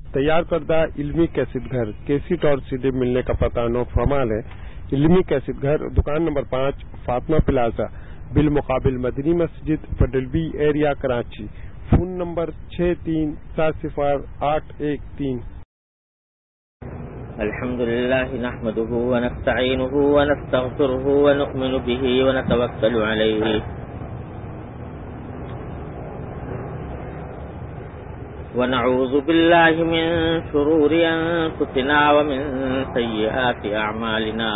تیار کردہ علمی کیسٹ گھر کیسٹ اور CD ملنے کا پتہ نو فرمال ہے۔ علمی کیسٹ گھر دکان نمبر 5 فاطمہ پلازا بالمقابل Madni Masjid federal B area Karachi. Phone number 63400813۔ الحمد لله نحمده ونستعينه ونستغفره ونؤمن به ونتوكل عليه ونعوذ بالله من شرور أنفسنا ومن سيئات أعمالنا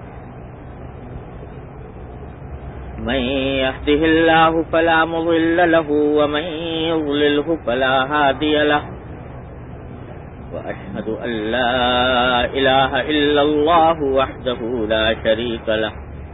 من يهده الله فلا مضل له ومن يضلله فلا هادي له وأشهد أن لا إله إلا الله وحده لا شريك له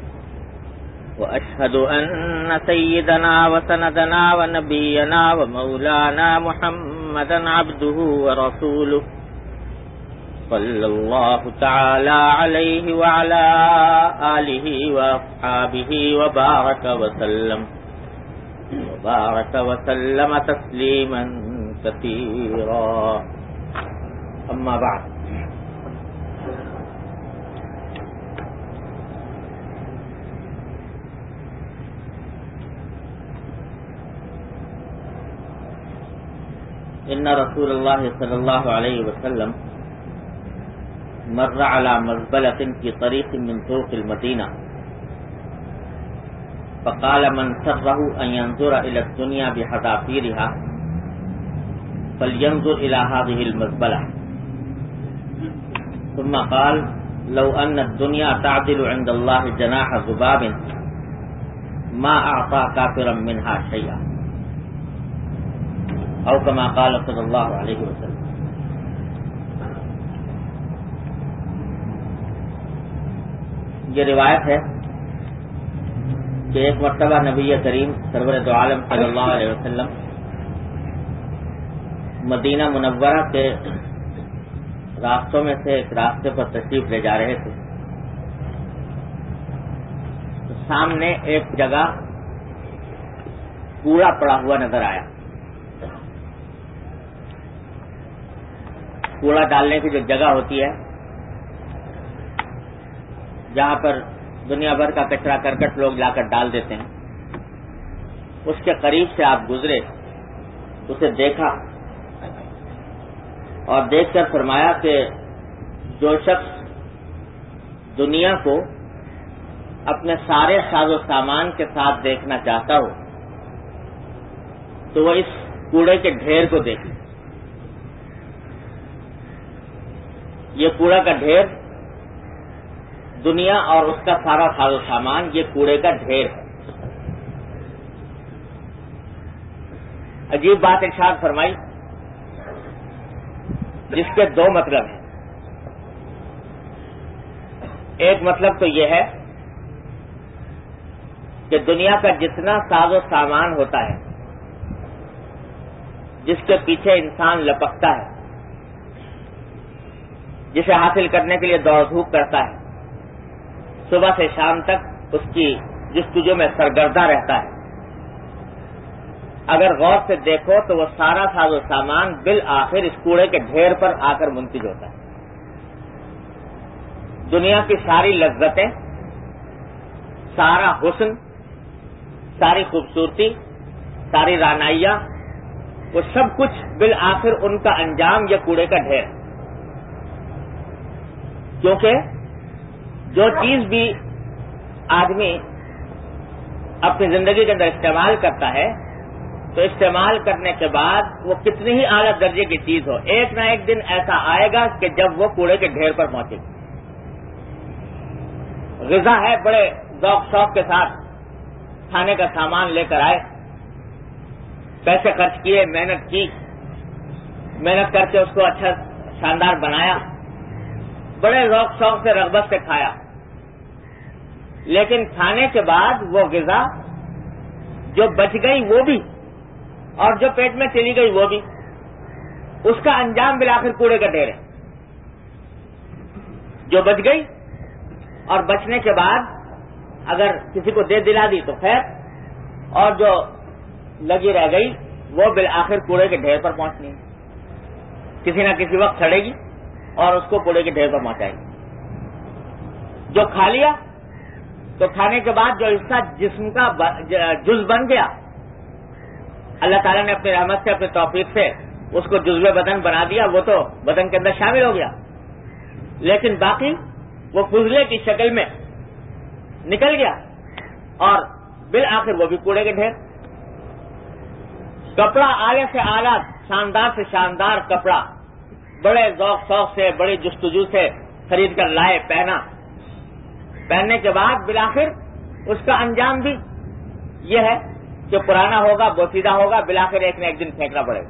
وأشهد أن سيدنا وسندنا ونبينا ومولانا محمدا عبده ورسوله صلى الله تعالى عليه وعلى آله وأصحابه وبارك وسلم تسليما كثيرا أما بعد إن رسول الله صلى الله عليه وسلم مر على مزبلة في طريق من طرق المدينة فقال من سره أن ينظر إلى الدنيا بحذافيرها فلينظر إلى هذه المزبلة ثم قال لو أن الدنيا تعدل عند الله جناح ذباب ما أعطى كافرا منها شيئا أو كما قال صلى الله عليه وسلم۔ یہ روایت ہے کہ ایک مرتبہ نبی کریم سرور دو عالم صلی اللہ علیہ وسلم مدینہ منورہ کے راستوں میں سے ایک راستے پر تشریف لے جا رہے تھے تو سامنے ایک جگہ کوڑا پڑا ہوا نظر آیا۔ کوڑا ڈالنے کی جو جگہ ہوتی ہے جہاں پر دنیا بھر کا کچرا کرکٹ لوگ لا کر ڈال دیتے ہیں، اس کے قریب سے آپ گزرے، اسے دیکھا اور دیکھ کر فرمایا کہ جو شخص دنیا کو اپنے سارے ساز و سامان کے ساتھ دیکھنا چاہتا ہو تو وہ اس کوڑے کے ڈھیر کو دیکھے۔ یہ کوڑا کا ڈھیر دنیا اور اس کا سارا ساز و سامان یہ کوڑے کا ڈھیر ہے۔ عجیب بات ارشاد فرمائی جس کے دو مطلب ہیں۔ ایک مطلب تو یہ ہے کہ دنیا کا جتنا ساز و سامان ہوتا ہے جس کے پیچھے انسان لپکتا ہے، جسے حاصل کرنے کے لیے دوڑ دھوپ کرتا ہے، صبح سے شام تک اس کی جستجو میں سرگردہ رہتا ہے، اگر غور سے دیکھو تو وہ سارا ساز و سامان بالآخر اس کوڑے کے ڈھیر پر آ کر منتج ہوتا ہے۔ دنیا کی ساری لذتیں، سارا حسن، ساری خوبصورتی، ساری رعنائیاں، وہ سب کچھ بالآخر ان کا انجام یہ کوڑے کا ڈھیر ہے۔ کیونکہ جو چیز بھی آدمی اپنی زندگی کے اندر استعمال کرتا ہے تو استعمال کرنے کے بعد وہ کتنی ہی اعلیٰ درجے کی چیز ہو، ایک نہ ایک دن ایسا آئے گا کہ جب وہ کوڑے کے ڈھیر پر پہنچے گی۔ غذا ہے، بڑے ذوق شوق کے ساتھ کھانے کا سامان لے کر آئے، پیسے خرچ کیے، محنت کر کے اس کو اچھا شاندار بنایا، بڑے ذوق شوق سے رغبت سے کھایا، لیکن کھانے کے بعد وہ غذا جو بچ گئی وہ بھی اور جو پیٹ میں چلی گئی وہ بھی، اس کا انجام بالآخر کوڑے کا ڈھیر ہے۔ جو بچ گئی اور بچنے کے بعد اگر کسی کو دے دلا دی تو خیر، اور جو لگی رہ گئی وہ بالآخر کوڑے کے ڈھیر پر پہنچنی ہے۔ کسی نہ کسی وقت سڑے گی اور اس کو کوڑے کے ڈھیر پر پہنچائے گی. جو کھا لیا تو کھانے کے بعد جو حصہ جسم کا جز بن گیا، اللہ تعالیٰ نے اپنی رحمت سے، اپنی توفیق سے اس کو جزو بدن بنا دیا، وہ تو بدن کے اندر شامل ہو گیا، لیکن باقی وہ فضلے کی شکل میں نکل گیا اور بالآخر وہ بھی کوڑے کے ڈھیر. کپڑا اعلی سے اعلیٰ، شاندار سے شاندار کپڑا، بڑے ذوق شوق سے، بڑی جستجو سے خرید کر لائے، پہنا، پہننے کے بعد بالآخر اس کا انجام بھی یہ ہے کہ پرانا ہوگا، بوسیدہ ہوگا، بالآخر ایک نہ ایک دن پھینکنا پڑے گا.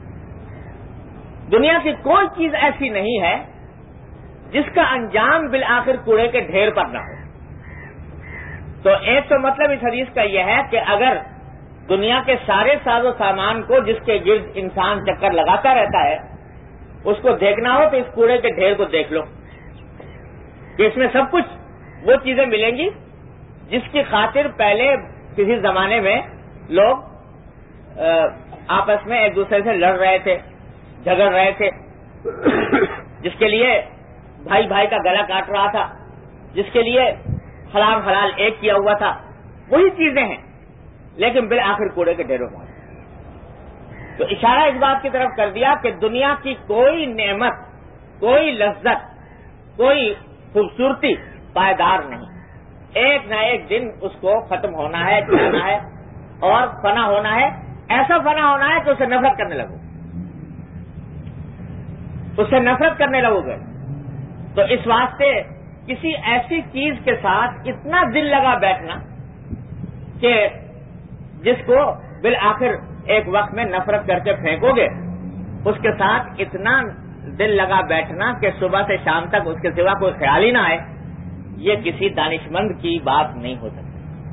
دنیا کی کوئی چیز ایسی نہیں ہے جس کا انجام بالآخر کوڑے کے ڈھیر پر نہ ہو. تو ایک تو مطلب اس حدیث کا یہ ہے کہ اگر دنیا کے سارے ساز و سامان کو جس کے گرد انسان چکر لگاتا رہتا ہے اس کو دیکھنا ہو تو اس کوڑے کے ڈھیر کو دیکھ لو کہ اس میں سب کچھ وہ چیزیں ملیں گی جس کی خاطر پہلے کسی زمانے میں لوگ آپس میں ایک دوسرے سے لڑ رہے تھے، جھگڑ رہے تھے، جس کے لیے بھائی بھائی کا گلا کاٹ رہا تھا، جس کے لیے حلال حلال ایک کیا ہوا تھا، وہی چیزیں ہیں لیکن بالآخر کوڑے کے ڈھیروں میں. تو اشارہ اس بات کی طرف کر دیا کہ دنیا کی کوئی نعمت، کوئی لذت، کوئی خوبصورتی پائیدار نہیں. ایک نہ ایک دن اس کو ختم ہونا ہے، جانا ہے اور فنا ہونا ہے. ایسا فنا ہونا ہے کہ اسے نفرت کرنے لگو، اس سے نفرت کرنے لگو گے. تو اس واسطے کسی ایسی چیز کے ساتھ اتنا دل لگا بیٹھنا کہ جس کو بالآخر ایک وقت میں نفرت کر کے پھینکو گے، اس کے ساتھ اتنا دل لگا بیٹھنا کہ صبح سے شام تک اس کے سوا کوئی خیال ہی نہ آئے، یہ کسی دانشمند کی بات نہیں ہو سکتی.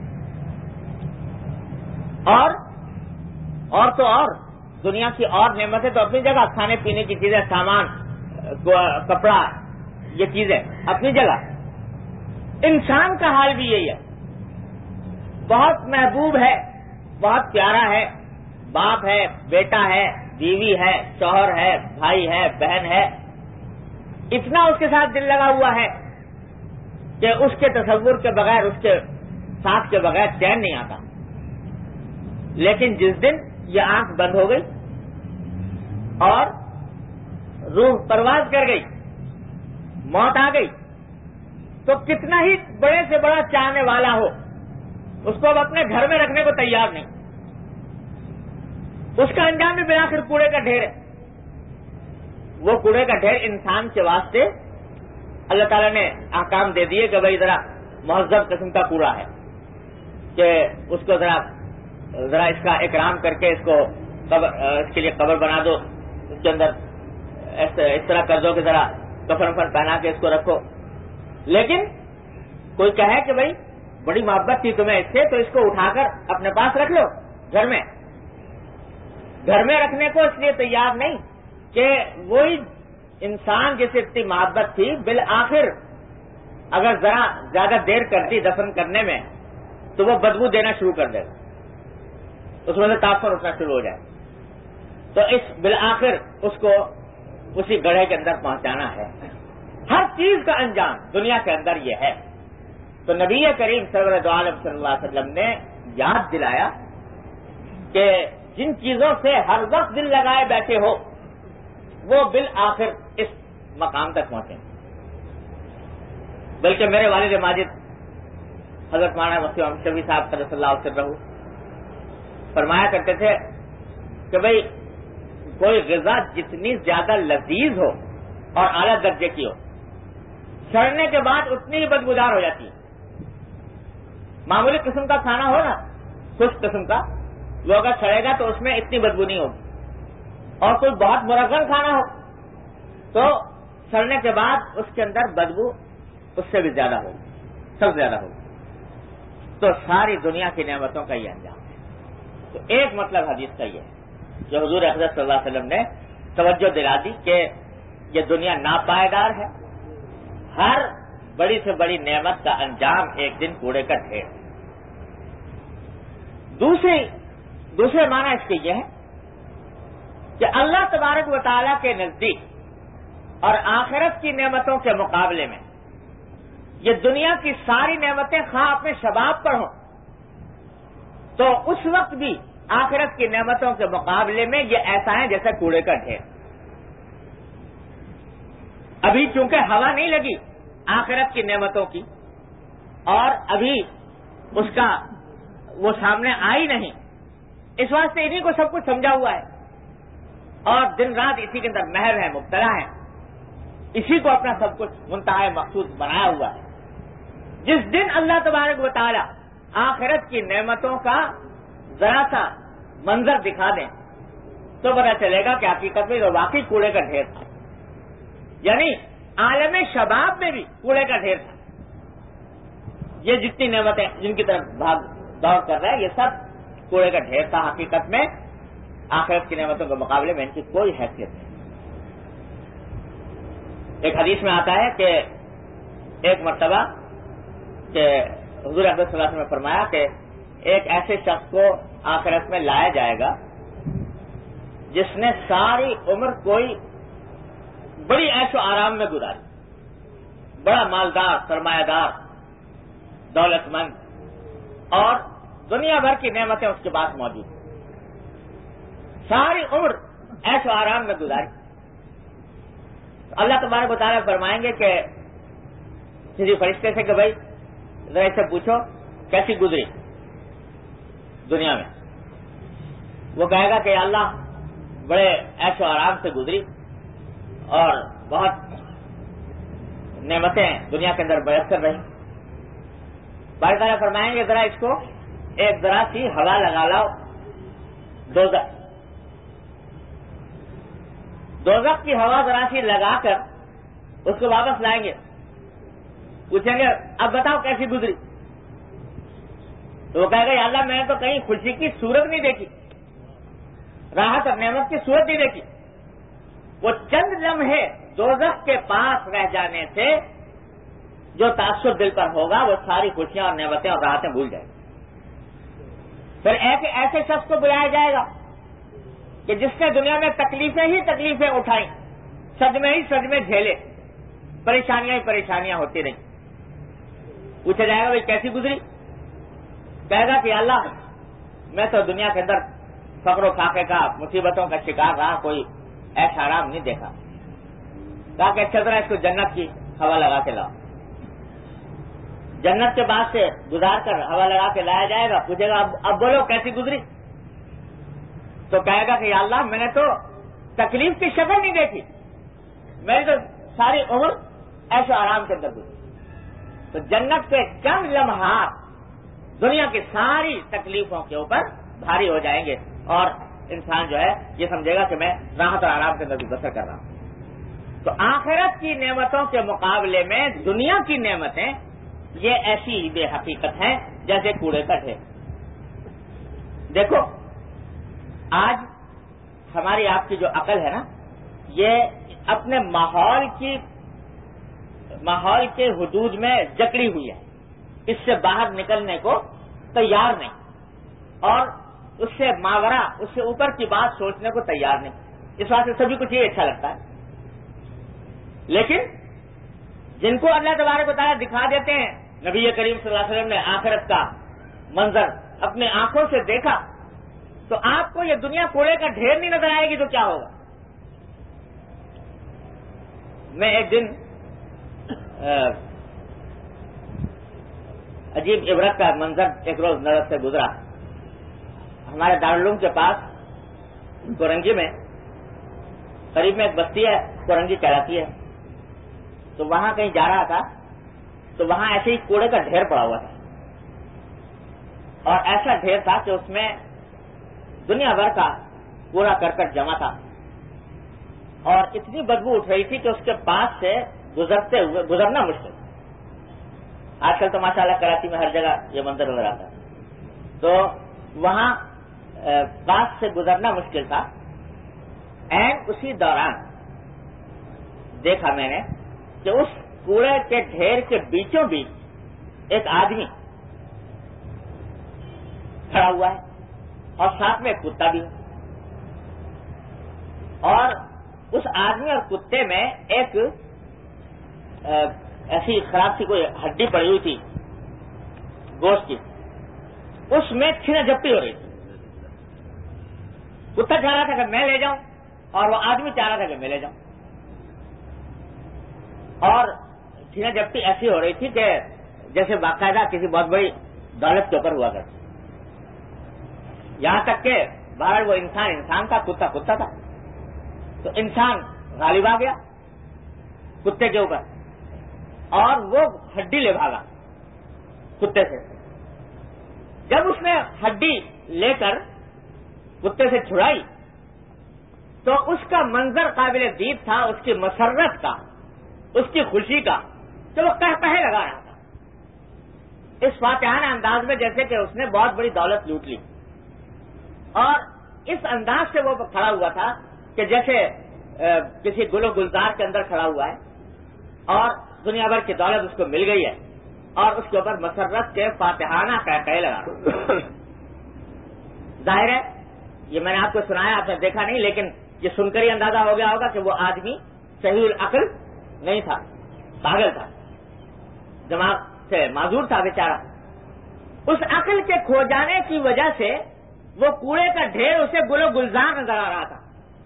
اور تو اور دنیا کی اور نعمتیں تو اپنی جگہ، کھانے پینے کی چیزیں، سامان، کپڑا، یہ چیزیں اپنی جگہ. انسان کا حال بھی یہی ہے، بہت محبوب ہے، بہت پیارا ہے، باپ ہے، بیٹا ہے، بیوی ہے، شوہر ہے، بھائی ہے، بہن ہے، اتنا اس کے ساتھ دل لگا ہوا ہے کہ اس کے تصور کے بغیر، اس کے ساتھ کے بغیر چین نہیں آتا. لیکن جس دن یہ آنکھ بند ہو گئی اور روح پرواز کر گئی، موت آ گئی، تو کتنا ہی بڑے سے بڑا چاہنے والا ہو اس کو اب اپنے گھر میں رکھنے کو تیار نہیں. اس کا انجام بھی بالآخر کوڑے کا ڈھیر ہے. وہ کوڑے کا ڈھیر انسان کے واسطے اللہ تعالیٰ نے احکام دے دیے کہ بھائی ذرا مہذب قسم کا کوڑا ہے، کہ اس کو ذرا اس کا اکرام کر کے اس کے لیے قبر بنا دو، اس کے اندر اس طرح کر دو کہ ذرا کفن پہنا کے اس کو رکھو. لیکن کوئی کہے کہ بھائی بڑی محبت تھی تمہیں اس سے تو اس کو اٹھا کر اپنے پاس رکھ لو گھر میں رکھنے کو اس لیے تیار نہیں کہ وہی انسان جسے اتنی محبت تھی بالآخر اگر ذرا زیادہ دیر کرتی دفن کرنے میں تو وہ بدبو دینا شروع کر دے گا، اس میں سے تاثر اٹھنا شروع ہو جائے. تو اس بالآخر اس کو اسی گڑھے کے اندر پہنچانا ہے. ہر چیز کا انجام دنیا کے اندر یہ ہے. تو نبی کریم صلی اللہ علیہ وسلم نے یاد دلایا کہ جن چیزوں سے ہر وقت دل لگائے بیٹھے ہو وہ بالآخر اس مقام تک پہنچیں. بلکہ میرے والد ماجد حضرت مولانا مفتی محمد شفیع صاحب قدس اللہ سرہ فرمایا کرتے تھے کہ بھئی کوئی غذا جتنی زیادہ لذیذ ہو اور اعلیٰ درجے کی ہو، سڑنے کے بعد اتنی ہی بدبودار ہو جاتی ہے. معمولی قسم کا کھانا ہو نا، خشک قسم کا، وہ اگر سڑے گا تو اس میں اتنی بدبو نہیں ہوگی. اور کوئی بہت مرغن کھانا ہو تو سڑنے کے بعد اس کے اندر بدبو اس سے بھی زیادہ ہوگی، سب سے زیادہ ہوگی. تو ساری دنیا کی نعمتوں کا یہ انجام ہے. تو ایک مطلب حدیث کا یہ ہے جو حضور اقدس صلی اللہ علیہ وسلم نے توجہ دلا دی کہ یہ دنیا ناپائیدار ہے، ہر بڑی سے بڑی نعمت کا انجام ایک دن کوڑے کا ڈھیر. دوسرے معنی اس کے یہ ہے کہ اللہ تبارک و تعالیٰ کے نزدیک اور آخرت کی نعمتوں کے مقابلے میں یہ دنیا کی ساری نعمتیں خواہ اپنے شباب پر ہوں تو اس وقت بھی آخرت کی نعمتوں کے مقابلے میں یہ ایسا ہے جیسے کوڑے کا ڈھیر. ابھی چونکہ ہوا نہیں لگی آخرت کی نعمتوں کی اور ابھی اس کا وہ سامنے آئی نہیں، اس واسطے انہیں کو سب کچھ سمجھا ہوا ہے اور دن رات اسی کے اندر محو ہے، مبتلا ہے، اسی کو اپنا سب کچھ منتہا مقصود بنایا ہوا ہے. جس دن اللہ تبارک و تعالی آخرت کی نعمتوں کا ذرا سا منظر دکھا دیں تو پتا چلے گا کہ حقیقت میں وہ واقعی کوڑے کا ڈھیر تھا. یعنی عالم شباب میں بھی کوڑے کا ڈھیر تھا. یہ جتنی نعمتیں جن کی طرف بھاگ دوڑ کر رہے ہیں یہ سب کوڑے کا ڈھیر تھا. حقیقت میں آخرت کی نعمتوں کے مقابلے میں ان کی کوئی حیثیت نہیں. ایک حدیث میں آتا ہے کہ ایک مرتبہ کہ حضور اقدس صلی اللہ علیہ وسلم نے فرمایا کہ ایک ایسے شخص کو آخرت میں لایا جائے گا جس نے ساری عمر کوئی بڑی عیش و آرام میں گزاری، بڑا مالدار، سرمایہ دار، دولت مند اور دنیا بھر کی نعمتیں اس کے پاس موجود ہیں، ساری عمر عیش و آرام میں گزاری. اللہ تبارک و تعالیٰ فرمائیں گے کہ کسی فرشتے سے کہ بھائی ذرا اس سے پوچھو کیسی گزری دنیا میں. وہ کہے گا کہ اللہ بڑے عیش و آرام سے گزری اور بہت نعمتیں دنیا کے اندر میسر رہی. باری تعالیٰ فرمائیں گے ذرا اس کو ایک ذرا سی ہوا لگا لاؤ دوزخ کی ہوا ذرا سی لگا کر اس کو واپس لائیں گے. پوچھیں گے اب بتاؤ کیسی گزری؟ تو وہ کہے گا یا اللہ میں نے تو کہیں خوشی کی صورت نہیں دیکھی، راحت اور نعمت کی صورت نہیں دیکھی. وہ چند لمحے دوزخ کے پاس رہ جانے سے جو تعصب دل پر ہوگا وہ ساری خوشیاں اور نعمتیں اور راحتیں بھول جائیں گے. پھر ایک ایسے شخص کو بلایا جائے گا کہ جس نے دنیا میں تکلیفیں ہی تکلیفیں اٹھائیں، صدمے ہی صدمے جھیلے، پریشانیاں ہی پریشانیاں ہوتی رہیں. پوچھا جائے گا بھائی کیسی گزری؟ کہے گا کہ اللہ میں تو دنیا کے اندر فقر و فاقے کا، مصیبتوں کا شکار رہا، کوئی ایسا آرام نہیں دیکھا. کہا کہ اچھا طرح اس کو جنت کی ہوا لگا کے لاؤ. جنت کے بعد سے گزار کر ہوا لگا کے لایا جائے گا. پوچھے گا اب بولو کیسی گزری؟ تو کہے گا کہ یا اللہ میں نے تو تکلیف کی شکل نہیں دیکھی، میری تو ساری عمر ایسے آرام کے اندر گزری. تو جنت کے چند لمحات دنیا کی ساری تکلیفوں کے اوپر بھاری ہو جائیں گے اور انسان جو ہے یہ سمجھے گا کہ میں راحت اور آرام کے اندر بسر کر رہا ہوں. تو آخرت کی نعمتوں کے مقابلے میں دنیا کی نعمتیں یہ ایسی ہی بے حقیقت ہیں جیسے کوڑے کا ڈھیر. دیکھو آج ہماری آپ کی جو عقل ہے نا یہ اپنے ماحول کے حدود میں جکڑی ہوئی ہے، اس سے باہر نکلنے کو تیار نہیں اور اس سے ماورا، اس سے اوپر کی بات سوچنے کو تیار نہیں. اس واسطے سبھی کچھ یہ اچھا لگتا ہے. لیکن جن کو اللہ تبارک و تعالیٰ دکھا دیتے ہیں، نبی کریم صلی اللہ علیہ وسلم نے آخرت کا منظر اپنے آنکھوں سے دیکھا تو آپ کو یہ دنیا کوڑے کا ڈھیر نہیں نظر آئے گی تو کیا ہوگا؟ میں ایک دن عجیب عبرت کا منظر ایک روز نظر سے گزرا. ہمارے دارالعلوم کے پاس کورنگی میں قریب میں ایک بستی ہے، کورنگی کہلاتی ہے. تو وہاں کہیں جا رہا تھا تو وہاں ایسے ہی کوڑے کا ڈھیر پڑا ہوا تھا اور ایسا ڈھیر تھا کہ اس میں دنیا بھر کا کوڑا کرکٹ جمع تھا اور اتنی بدبو اٹھ رہی تھی کہ اس کے پاس سے گزرنا مشکل. آج کل تو ماشاءاللہ کراچی میں ہر جگہ یہ منظر نظر آتا ہے. تو وہاں پاس سے گزرنا مشکل تھا. اسی دوران دیکھا میں نے کہ اس کوڑے کے ڈھیر کے بیچوں بیچ ایک آدمی کھڑا ہوا ہے اور ساتھ میں ایک کتا بھی ہے. اور اس آدمی اور کتے میں ایک ایسی خراب سی کوئی ہڈی پڑی ہوئی تھی گوشت کی، اس میں چھینا جھپٹی ہو رہی تھی. کتا چاہ رہا تھا کہ میں لے جاؤں اور وہ آدمی چاہ رہا تھا کہ میں لے جاؤں، اور چھینا جھپٹی ایسی ہو رہی تھی کہ جیسے باقاعدہ کسی بہت بڑی دولت کے اوپر ہوا کرتی. یہاں تک کہ باہر وہ انسان تھا، کتا تھا، تو انسان غالب آ گیا کتے کے اوپر اور وہ ہڈی لے بھاگا کتے سے. جب اس نے ہڈی لے کر کتے سے چھڑائی تو اس کا منظر قابل دید تھا، اس کی مسرت کا، اس کی خوشی کا، تو وہ کہے لگا رہا تھا اس فاتحانہ انداز میں جیسے کہ اس نے بہت بڑی دولت لوٹ لی. اور اس انداز سے وہ کھڑا ہوا تھا کہ جیسے کسی گل و گلزار کے اندر کھڑا ہوا ہے اور دنیا بھر کی دولت اس کو مل گئی ہے اور اس کے اوپر مسرت کے فاتحانہ کہے لگا. ظاہر ہے یہ میں نے آپ کو سنایا، آپ نے دیکھا نہیں، لیکن یہ سن کر ہی اندازہ ہو گیا ہوگا کہ وہ آدمی صحیح العقل نہیں تھا، پاگل تھا، دماغ سے معذور تھا بیچارہ. اس عقل کے کھو جانے کی وجہ سے وہ کوڑے کا ڈھیر اسے گل و گلزار نظر آ رہا تھا،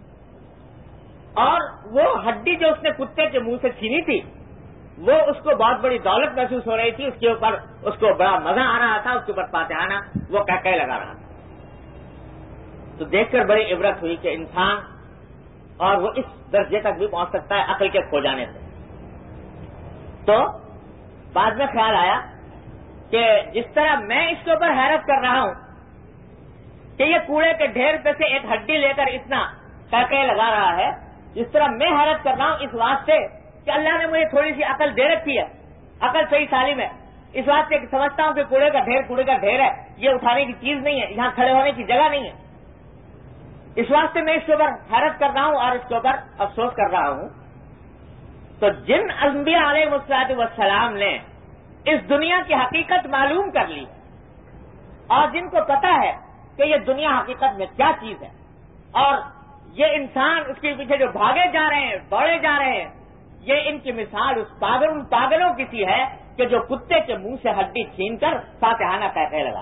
اور وہ ہڈی جو اس نے کتے کے منہ سے چھینی تھی وہ اس کو بہت بڑی دولت محسوس ہو رہی تھی، اس کے اوپر اس کو بڑا مزہ آ رہا تھا، اس کے اوپر فاتحانہ وہ کہہ لگا رہا تھا. تو دیکھ کر بڑی عبرت ہوئی کہ انسان اور وہ اس درجے تک بھی پہنچ سکتا ہے عقل کے کھو جانے سے. تو بعد میں خیال آیا کہ جس طرح میں اس کے اوپر حیرت کر رہا ہوں کہ یہ کوڑے کے ڈھیر پہ سے ایک ہڈی لے کر اتنا کہہ لگا رہا ہے، جس طرح میں حیرت کر رہا ہوں اس واسطے کہ اللہ نے مجھے تھوڑی سی عقل دے رکھی ہے، عقل صحیح سالم ہے، اس واسطے سمجھتا ہوں کہ کوڑے کا ڈھیر ہے، یہ اٹھانے کی چیز نہیں ہے، یہاں کھڑے ہونے کی جگہ نہیں ہے. اس واسطے میں اس کے اوپر حیرت کر رہا ہوں اور اس کے اوپر افسوس کر رہا ہوں. تو جن انبیاء علیہ الصلوۃ والسلام نے اس دنیا کی حقیقت معلوم کر لی اور جن کو پتا ہے کہ یہ دنیا حقیقت میں کیا چیز ہے اور یہ انسان اس کے پیچھے جو بھاگے جا رہے ہیں، دوڑے جا رہے ہیں، یہ ان کی مثال اس پاگلوں کی سی ہے کہ جو کتے کے منہ سے ہڈی چھین کر فاتحانہ کہہ لگا.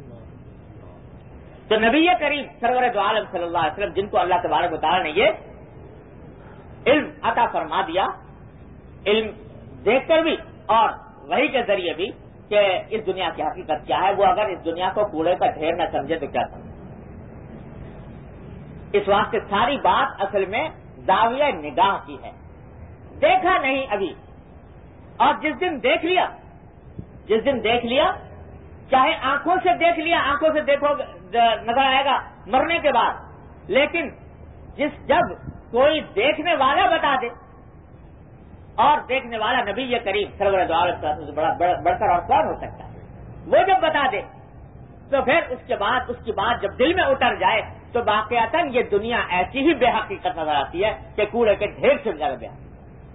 تو نبی کریم سرور دو عالم صلی اللہ علیہ وسلم جن کو اللہ تبارک و تعالی نے یہ علم عطا فرما دیا، علم دیکھ کر بھی اور وحی کے ذریعے بھی کہ اس دنیا کی حقیقت کیا ہے، وہ اگر اس دنیا کو کوڑے کا ڈھیر نہ سمجھے تو کیا سمجھے. اس واسطے ساری بات اصل میں زاویہ نگاہ کی ہے. دیکھا نہیں ابھی، اور جس دن دیکھ لیا چاہے آنکھوں سے دیکھ لیا، آنکھوں سے دیکھو نظر آئے گا مرنے کے بعد، لیکن جب کوئی دیکھنے والا بتا دے، اور دیکھنے والا نبی کریم سرور دو عالم سے بڑھ کر اور کون ہو سکتا ہے، وہ جب بتا دے تو پھر اس کی بات جب دل میں اتر جائے تو واقعتاً یہ دنیا ایسی ہی بے حقیقت نظر آتی ہے کہ کوڑے کے ڈھیر سے زیادہ بے حقیقت.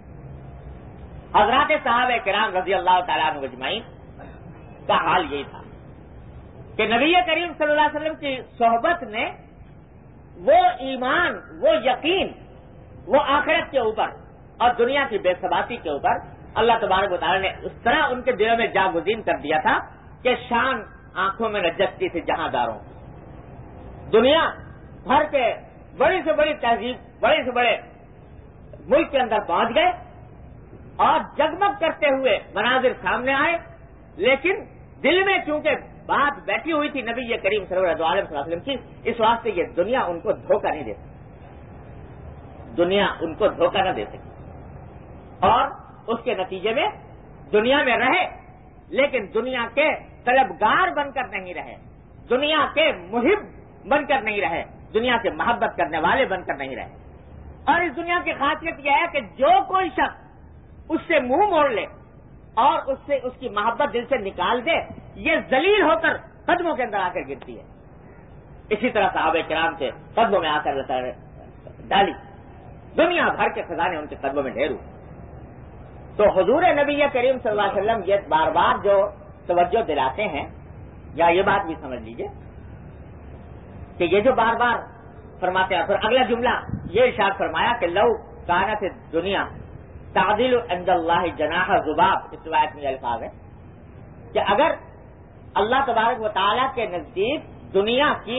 حضرات صحابہ کرام رضی اللہ تعالیٰ عنہ اجمعین کا حال یہی تھا کہ نبی کریم صلی اللہ علیہ وسلم کی صحبت نے وہ ایمان، وہ یقین، وہ آخرت کے اوپر اور دنیا کی بے ثباتی کے اوپر اللہ تبارک و تعالی نے اس طرح ان کے دلوں میں جاگزین کر دیا تھا کہ شان آنکھوں میں نجستی تھی جہاں داروں. دنیا بھر کے بڑی سے بڑی تہذیب، بڑے سے بڑے ملک کے اندر پہنچ گئے اور جگمگ کرتے ہوئے مناظر سامنے آئے، لیکن دل میں چونکہ بات بیٹھی ہوئی تھی نبی کریم سرور دو عالم صلی اللہ علیہ وسلم کی، اس واسطے یہ دنیا ان کو دھوکہ نہیں دے سکتی، دنیا ان کو دھوکہ نہ دے سکتی، اور اس کے نتیجے میں دنیا میں رہے لیکن دنیا کے طلبگار بن کر نہیں رہے، دنیا کے محب بن کر نہیں رہے، دنیا سے محبت کرنے والے بن کر نہیں رہے. اور اس دنیا کی خاصیت یہ ہے کہ جو کوئی شخص اس سے منہ موڑ لے اور اس کی محبت دل سے نکال دے، یہ ذلیل ہو کر قدموں کے اندر آ کر گرتی ہے. اسی طرح صحابہ کرام کے قدموں میں آ کر ڈالی، دنیا بھر کے خزانے ان کے قدموں میں ڈھیر ہوئے. تو حضور نبی کریم صلی اللہ علیہ وسلم یہ بار بار جو توجہ دلاتے ہیں، یا یہ بات بھی سمجھ لیجئے کہ یہ جو بار بار فرماتے ہیں. پھر اگلا جملہ یہ ارشاد فرمایا کہ لو کانت دنیا تعدل عند اللہ جناح ذباب. اس روایت میں الفاظ ہے کہ اگر اللہ تبارک و تعالیٰ کے نزدیک دنیا کی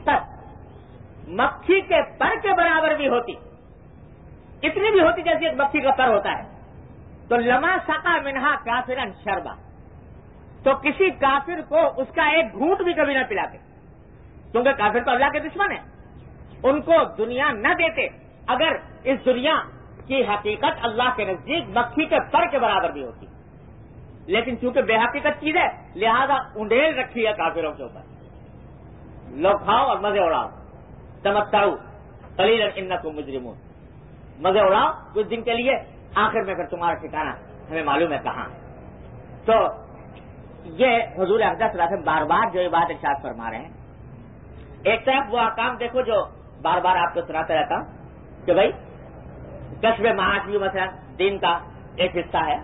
حقیقت مکھی کے پر کے برابر بھی ہوتی, اتنی بھی ہوتی جیسے ایک مکھی کا پر ہوتا ہے, تو لما سقا منہا کافرا شربا, تو کسی کافر کو اس کا ایک گھونٹ بھی کبھی نہ پلاتے, کیونکہ کافر تو اللہ کے دشمن ہیں. ان کو دنیا نہ دیتے اگر اس دنیا کی حقیقت اللہ کے نزدیک مکھی کے پر کے برابر بھی ہوتی. لیکن چونکہ بے حقیقت چیز ہے لہذا انڈیل رکھی ہے کافروں کے اوپر. لو کھاؤ اور مزے اڑاؤ, تمتعوا قلیلا انکم مجرمون, مزے اڑاؤ کچھ دن کے لیے, آخر میں پھر تمہارا ٹھکانہ ہمیں معلوم ہے کہاں. تو یہ حضور اقدس صلی اللہ علیہ وسلم بار بار جو یہ بات ارشاد فرما رہے ہیں. ایک طرف وہ احکام دیکھو جو بار بار آپ کو سناتا رہتا ہوں کہ بھائی کسب معاش بھی مثلا دین کا ایک حصہ ہے,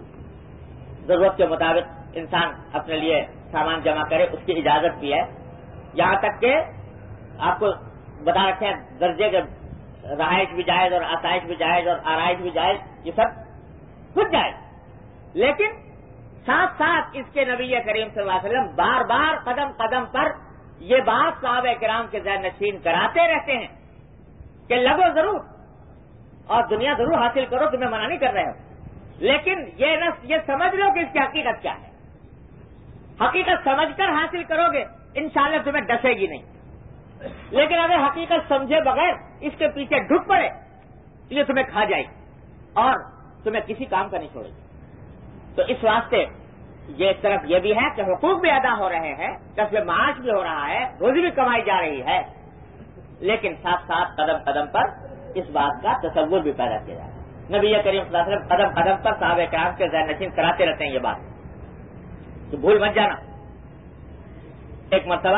ضرورت کے مطابق انسان اپنے لیے سامان جمع کرے, اس کی اجازت بھی ہے. یہاں تک کہ آپ کو بتا رکھے ہیں درجے کے رہائش بھی جائز اور آسائش بھی جائز اور آرائش بھی جائز, یہ سب کچھ جائز. لیکن ساتھ ساتھ اس کے نبی کریم صلی اللہ علیہ وسلم بار بار قدم قدم پر یہ بات صحابہ کرام کے ذہن نشین کراتے رہتے ہیں کہ لگو ضرور اور دنیا ضرور حاصل کرو, تمہیں منع نہیں کر رہے ہو, لیکن یہ سمجھ لو کہ اس کی حقیقت کیا ہے. حقیقت سمجھ کر حاصل کرو گے انشاءاللہ تمہیں ڈسے گی نہیں. لیکن اگر حقیقت سمجھے بغیر اس کے پیچھے ڈھک پڑے تو یہ تمہیں کھا جائے گی اور تمہیں کسی کام کا نہیں چھوڑے گی. تو اس واسطے یہ ایک طرف یہ بھی ہے کہ حقوق بھی ادا ہو رہے ہیں, کسب معاش بھی ہو رہا ہے, روزی بھی کمائی جا رہی ہے, لیکن ساتھ ساتھ قدم قدم پر اس بات کا تصور بھی پیدا کیا جائے. نبی کریم صلی اللہ علیہ وسلم قدم قدم پر صحابہ کرام کے ذہن نشین کراتے رہتے ہیں یہ بات, تو بھول مت جانا. ایک مرتبہ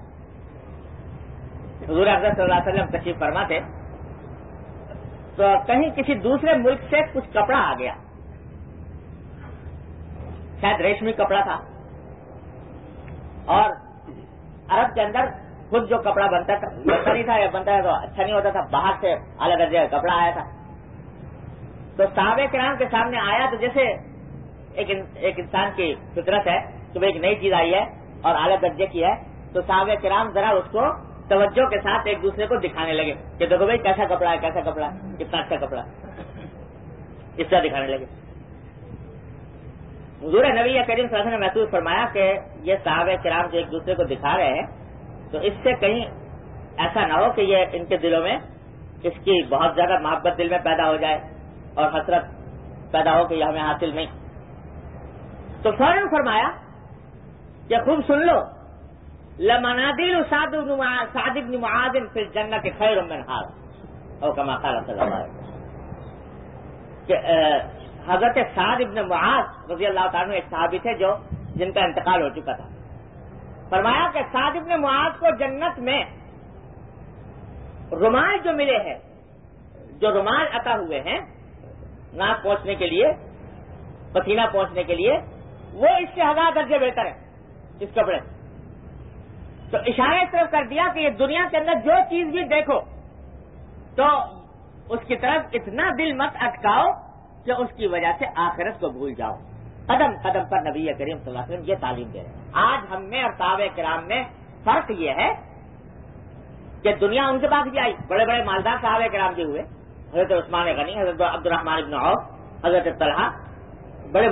حضور اقدس صلی اللہ علیہ وسلم تشریف فرما تھے, تو کہیں کسی دوسرے ملک سے کچھ کپڑا آ گیا, شاید ریشمی کپڑا تھا, اور عرب کے اندر خود جو کپڑا بنتا نہیں تھا یا بنتا ہے تو اچھا نہیں ہوتا تھا, باہر سے اعلیٰ درجے کا کپڑا آیا تھا. تو صحابہ کرام کے سامنے آیا تو جیسے ایک انسان کی فطرت ہے کہ وہ ایک نئی چیز آئی ہے اور اعلیٰ درجے کی ہے, تو صحابہ کرام ذرا اس کو توجہ کے ساتھ ایک دوسرے کو دکھانے لگے کہ دیکھو بھائی کیسا کپڑا ہے, کیسا کپڑا ہے, کتنا اچھا کپڑا, اس طرح دکھانے لگے. حضور نبی کریم صلی اللہ علیہ وسلم نے محسوس فرمایا کہ یہ صحابہ کرام جو ایک دوسرے کو دکھا رہے ہیں تو اس سے کہیں ایسا نہ ہو کہ یہ ان کے دلوں میں اس کی بہت زیادہ محبت دل میں پیدا ہو جائے اور حسرت پیدا ہو کہ یہ ہمیں حاصل نہیں. تو فوراً فرمایا کہ خوب سن لو, لمنادیل سعد بن معاذ فی الجنۃ خیر من ھذا, اور کما قال صلی اللہ علیہ وسلم کہ حضرت سعد بن معاذ رضی اللہ تعالیٰ عنہ ایک صحابی تھے جو جن کا انتقال ہو چکا تھا. فرمایا کہ سعد بن معاذ کو جنت میں رومال جو ملے ہیں, جو رومال عطا ہوئے ہیں ناک پہنچنے کے لیے, پسینہ پہنچنے کے لیے, وہ اس سے 1000 درجے بہتر ہے اس کپڑے. تو اشارہ اس طرف کر دیا کہ یہ دنیا کے اندر جو چیز بھی دیکھو تو اس کی طرف اتنا دل مت اٹکاؤ کہ اس کی وجہ سے آخرت کو بھول جاؤ. قدم قدم پر نبی کریم صلی اللہ علیہ وسلم یہ تعلیم دے رہے ہیں. آج ہم میں اور صحابہ کرام میں فرق یہ ہے کہ دنیا ان کے پاس بھی آئی, بڑے بڑے مالدار صحابہ کرام بھی ہوئے, حضرت عثمان غنی, حضرت عبد الرحمن بن عوف, حضرت طلحہ, بڑے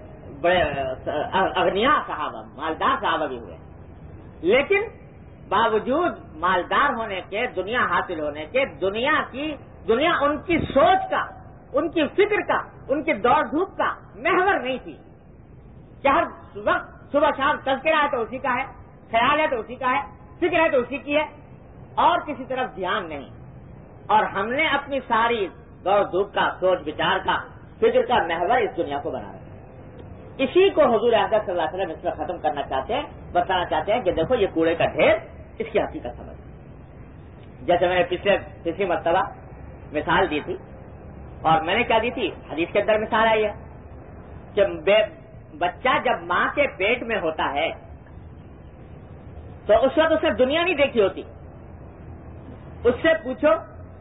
اغنیاء صحابہ, مالدار صحابہ بھی ہوئے. لیکن باوجود مالدار ہونے کے, دنیا حاصل ہونے کے, دنیا ان کی سوچ کا, ان کی فکر کا, ان کی دوڑ دھوپ کا محور نہیں تھی. کہ ہر وقت صبح شام تذکرہ ہے تو اسی کا ہے, خیال ہے تو اسی کا ہے, فکر ہے تو اسی کی ہے, اور کسی طرف دھیان نہیں. اور ہم نے اپنی ساری دوڑ دھوپ کا, سوچ بچار کا, فکر کا محور اس دنیا کو بنا رہا ہے. اسی کو حضور اقدس صلی اللہ علیہ وسلم اس میں ختم کرنا چاہتے ہیں, بتانا چاہتے ہیں کہ دیکھو یہ کوڑے کا ڈھیر, اس کی حقیقت سمجھ. جیسے میں نے پچھلی مرتبہ مثال دی تھی, اور میں نے کیا دی تھی, حدیث کے اندر مثال آئی ہے کہ بچہ جب ماں کے پیٹ میں ہوتا ہے تو اس وقت اس نے دنیا نہیں دیکھی ہوتی, اس سے پوچھو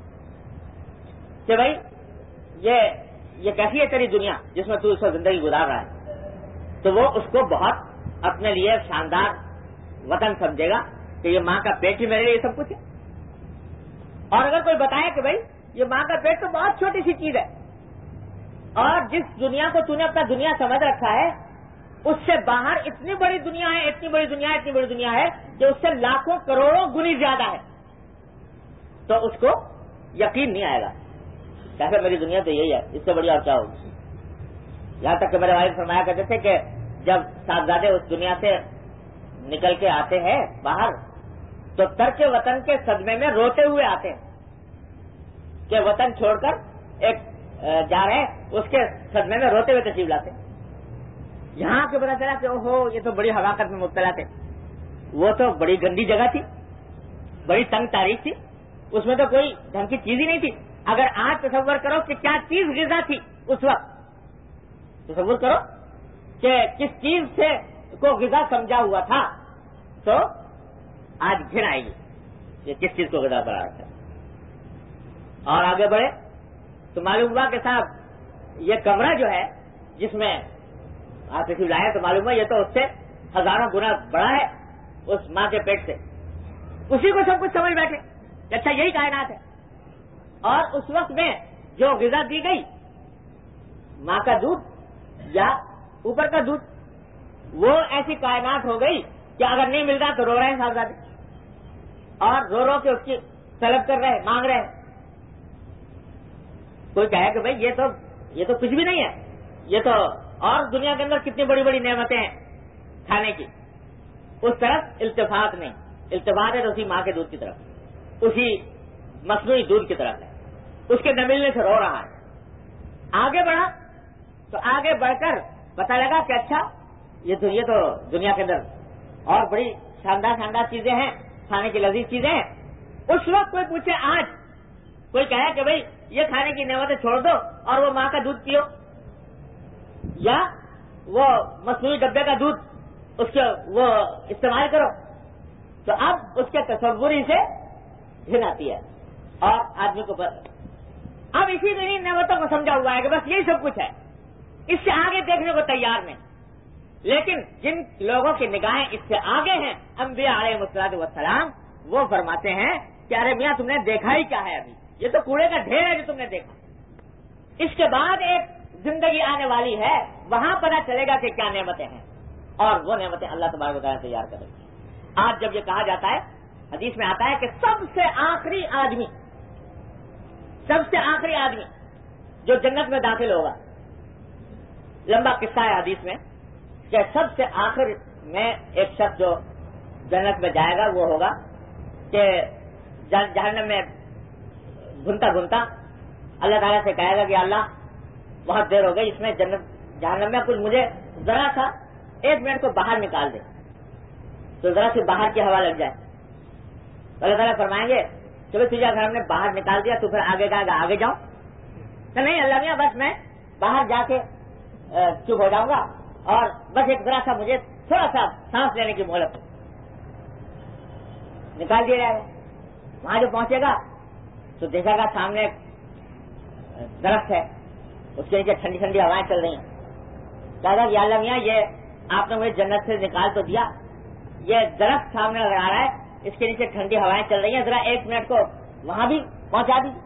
کہ بھائی یہ کیسی ہے تیری دنیا جس میں تو اس وقت زندگی گزار رہا ہے، تو وہ اس کو بہت اپنے لیے شاندار وطن سمجھے گا کہ یہ ماں کا پیٹ ہی میرے لیے یہ سب کچھ ہے. اور اگر کوئی بتائے کہ بھائی یہ ماں کا پیٹ تو بہت چھوٹی سی چیز ہے، اور جس دنیا کو تو نے اپنا دنیا سمجھ رکھا ہے اس سے باہر اتنی بڑی دنیا ہے، اتنی بڑی دنیا ہے، اتنی بڑی دنیا ہے کہ اس سے لاکھوں کروڑوں گنی زیادہ ہے، تو اس کو یقین نہیں آئے گا کہ میری دنیا تو یہی ہے، اس سے بڑی اور کیا ہوگی. یہاں تک کہ میرے والد فرمایا کرتے تھے کہ جب صاحبزادے اس دنیا سے نکل کے آتے ہیں باہر تو ترک وطن کے صدمے میں روتے ہوئے آتے ہیں کہ وطن چھوڑ کر ایک جا رہے ہیں، اس کے صدمے میں روتے ہوئے تشریف لاتے ہیں. یہاں کے پتا چلا کہ اوہو یہ تو بڑی حماقت میں مبتلا تھے، وہ تو بڑی گندی جگہ تھی، بڑی تنگ تاریخ تھی، اس میں تو کوئی ڈھنگ کی چیز ہی نہیں تھی. اگر آج تصور کرو کہ کیا چیز غذا تھی اس وقت، تصور کرو کہ کس چیز سے کو غذا سمجھا ہوا تھا، تو آج گھن آئے گی یہ کس چیز کو غذا بنا رکھا ہے. اور آگے بڑھے تو معلوم ہوا کہ صاحب یہ کمرہ جو ہے جس میں آپ کسی لائے تو معلوم ہوا یہ تو اس سے ہزاروں گنا بڑا ہے اس ماں کے پیٹ سے. اسی کو سب کچھ سمجھ بیٹھے کہ اچھا یہی کائنات ہے. اور اس وقت میں جو غذا دی گئی ماں کا دودھ یا اوپر کا دودھ، وہ ایسی کائنات ہو گئی کہ اگر نہیں مل رہا تو رو رہے ہیں صاحبزادے، اور رو رو کے اس کی طلب کر رہے، مانگ رہے ہیں. کوئی کہے کہ بھائی یہ تو کچھ بھی نہیں ہے، یہ تو اور دنیا کے اندر کتنی بڑی بڑی نعمتیں ہیں کھانے کی. اس طرف التفات نہیں، التفات ہے تو اسی ماں کے دودھ کی طرف، اسی مصنوعی دودھ کی طرف ہے، اس کے نہ ملنے سے رو رہا ہے. آگے بڑھا تو آگے بڑھ کر پتہ لگا کہ اچھا یہ تو دنیا کے اندر اور بڑی شاندار شاندار چیزیں ہیں، کھانے کی لذیذ چیزیں ہیں. اس وقت کوئی پوچھے، آج کوئی کہے کہ بھائی یہ کھانے کی نعمتیں چھوڑ دو اور وہ ماں کا دودھ پیو یا وہ مصنوعی ڈبے کا دودھ اس کے وہ استعمال کرو، تو اب اس کے تصور ہی سے گھن آتی ہے. اور آدمی کو اب اسی دن نعمتوں کو سمجھا ہوا ہے کہ بس یہی سب کچھ ہے، اس سے آگے دیکھنے کو تیار نہیں. لیکن جن لوگوں کی نگاہیں اس سے آگے ہیں، انبیاء علیہ الصلوۃ والسلام، وہ فرماتے ہیں کہ ارے میاں تم نے دیکھا ہی کیا ہے، ابھی یہ تو کوڑے کا ڈھیر ہے جو تم نے دیکھا. اس کے بعد ایک زندگی آنے والی ہے، وہاں پتہ چلے گا کہ کیا نعمتیں ہیں، اور وہ نعمتیں اللہ تبارک و تعالیٰ تیار کرے گی. آج جب یہ کہا جاتا ہے، حدیث میں آتا ہے کہ سب سے آخری آدمی جو جنت میں داخل ہوگا، لمبا قصہ ہے حدیث میں کہ سب سے آخر میں ایک شخص جو جنت میں جائے گا وہ ہوگا کہ جہنم میں گھنتا گھنتا اللہ تعالیٰ سے کہے گا کہ اللہ بہت دیر ہو گئی، اس میں جہنم میں کچھ مجھے ذرا سا 1 منٹ کو باہر نکال دے تو ذرا سی باہر کی ہوا لگ جائے. اللہ تعالیٰ فرمائیں گے چلو تجھے اگر ہم نے باہر نکال دیا تو پھر آگے کہے گا آگے جاؤ. تو نہیں اللہ میاں بس میں باہر جا کے چپ ہو جاؤں گا اور بس ایک ذرا سا مجھے تھوڑا سا سانس لینے کی مہلت نکال دیا جائے گا. وہاں جو پہنچے گا تو دیکھے گا سامنے ایک درخت ہے، اس کے نیچے ٹھنڈی ٹھنڈی ہوائیں چل رہی ہیں. کہا گا یا اللہ میاں یہ آپ نے مجھے جنت سے نکال تو دیا، یہ درخت سامنے نظر آ رہا ہے، اس کے نیچے ٹھنڈی ہوائیں چل رہی ہیں، ذرا 1 منٹ کو وہاں بھی پہنچا دیجیے.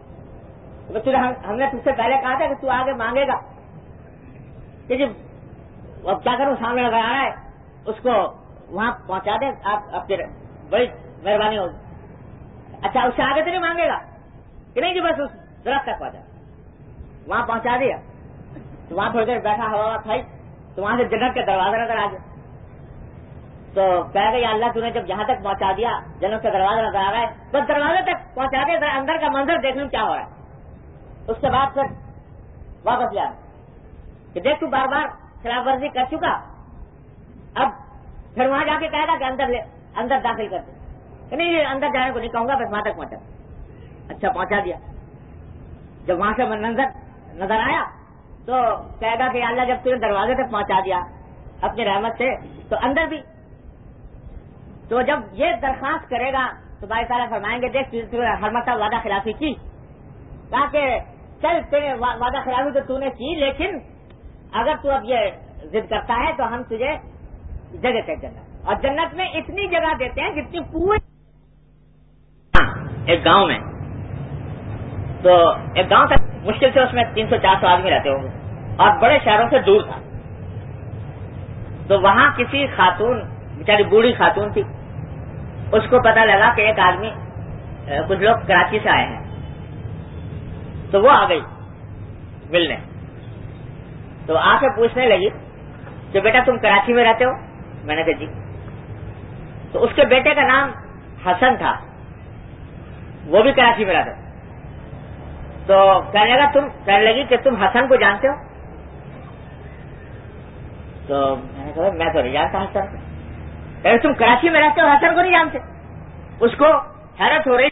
ہم نے تجھ سے پہلے کہا تھا کہ تو آگے مانگے گا کہ جی اب کیا کروں، سامنے نظر آ رہا ہے، اس کو وہاں پہنچا دیں، آپ کی بڑی مہربانی ہوگی. اچھا اس سے آگے تو نہیں مانگے گا کہ نہیں جی بس اس درخت تک پہنچا، وہاں پہنچا دیا تو وہاں تھوڑی دیر بیٹھا ہوا تھا تو وہاں سے جنت کے دروازے نظر آ گیا. تو کہے گا یا اللہ تو نے جب یہاں تک پہنچا دیا، جنت کا دروازہ نظر آ رہا ہے، بس دروازے تک پہنچا دے، ذرا اندر کا منظر دیکھ لوں کیا ہو رہا ہے. اس کے بعد پھر واپس لے آنا کہ دیکھ تو بار بار خلاف ورزی کر چکا، اب پھر وہاں جا کے کہے گا کہ اندر داخل کر دے. نہیں اندر جانے کو نہیں کہوں گا، بس وہاں تک پہنچا. اچھا پہنچا دیا. جب وہاں سے منظر نظر آیا تو کہے گا کہ اللہ جب تم نے دروازے تک پہنچا دیا اپنی رحمت سے تو اندر بھی. تو جب یہ درخواست کرے گا تو بھائی تعالیٰ فرمائیں گے دیکھ ہر مرتبہ وعدہ خلافی کی، کہا کہ چل تیرے وعدہ خلافی تو نے کی، لیکن اگر تو اب یہ ضد کرتا ہے تو ہم تجھے جگہ دے جنت، اور جنت میں اتنی جگہ دیتے ہیں جتنی پورے ایک گاؤں میں، تو ایک گاؤں تک مشکل سے اس میں 300-400 آدمی رہتے ہوں گے اور بڑے شہروں سے دور تھا. تو وہاں کسی خاتون، بیچاری بوڑھی خاتون تھی، اس کو پتا لگا کہ ایک آدمی، کچھ لوگ کراچی سے آئے ہیں، تو وہ آ گئی ملنے. تو آ کے پوچھنے لگی کہ بیٹا تم کراچی میں رہتے ہو؟ میں نے کہا جی. تو اس کے بیٹے کا نام حسن تھا، وہ بھی کراچی میں رہتا. تو کہنے لگی کہ تم حسن کو جانتے ہو؟ تو میں نے کہا میں تو نہیں جانتا حسن کو. کہ تم کراچی میں رہتے ہو حسن کو نہیں جانتے؟ اس کو حیرت ہو رہی.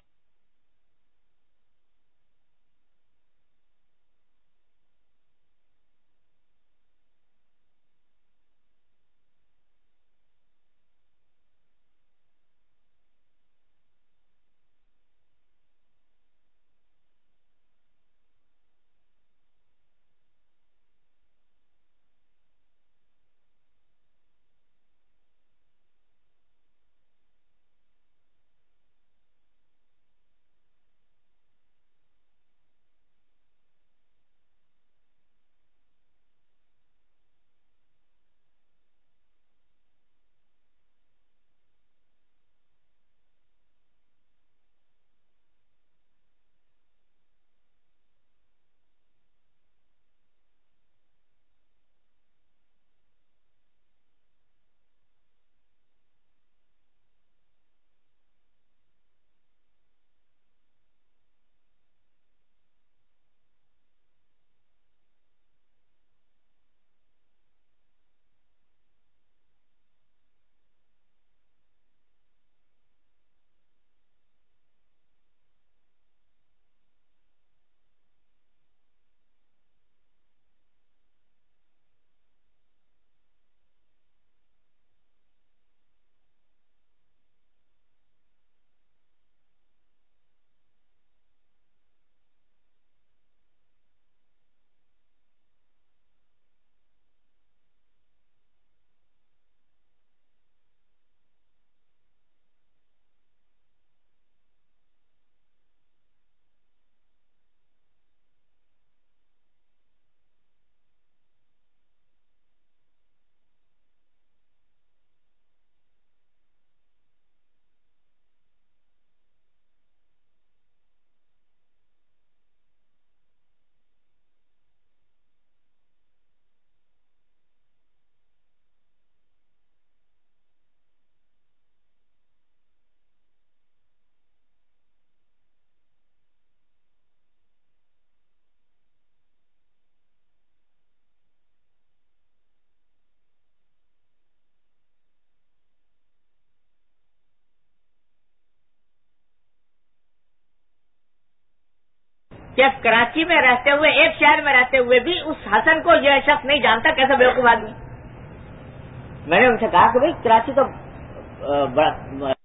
کہ کراچی میں رہتے ہوئے، ایک شہر میں رہتے ہوئے بھی اس حسن کو یہ شخص نہیں جانتا، کیسا بیوقوف آدمی. میں نے ان سے کہا کہ بھائی کراچی تو